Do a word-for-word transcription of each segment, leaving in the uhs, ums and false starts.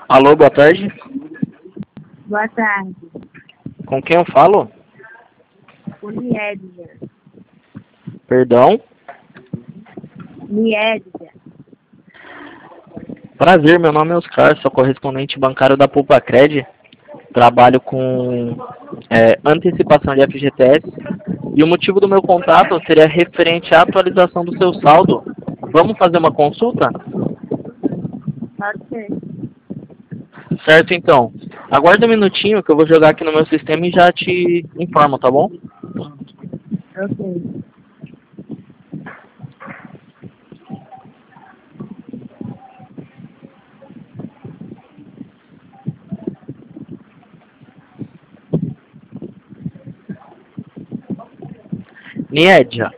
Alô, boa tarde. Boa tarde. Com quem eu falo? Niedja. Perdão? Niedja. Prazer, meu nome é Oscar, sou correspondente bancário da Pulpacred. Trabalho com é, antecipação de F G T S. E o motivo do meu contato seria referente à atualização do seu saldo. Vamos fazer uma consulta? Pode ser. Certo, então. Aguarda um minutinho que eu vou jogar aqui no meu sistema e já te informo, tá bom? Ok. Niedja,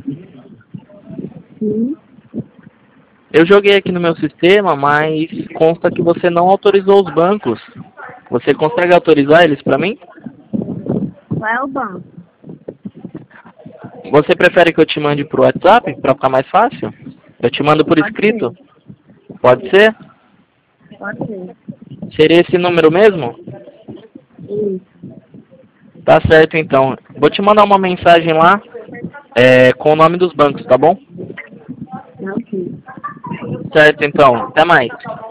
Sim. eu joguei aqui no meu sistema, mas consta que você não autorizou os bancos. Você consegue autorizar eles para mim? Qual é o banco? Você prefere que eu te mande por WhatsApp para ficar mais fácil? Eu te mando por Pode escrito? ser. Pode ser? Pode ser. Seria esse número mesmo? Isso. Tá certo, então. Vou te mandar uma mensagem lá é, com o nome dos bancos, tá bom? Ok. Certo, então. Até mais.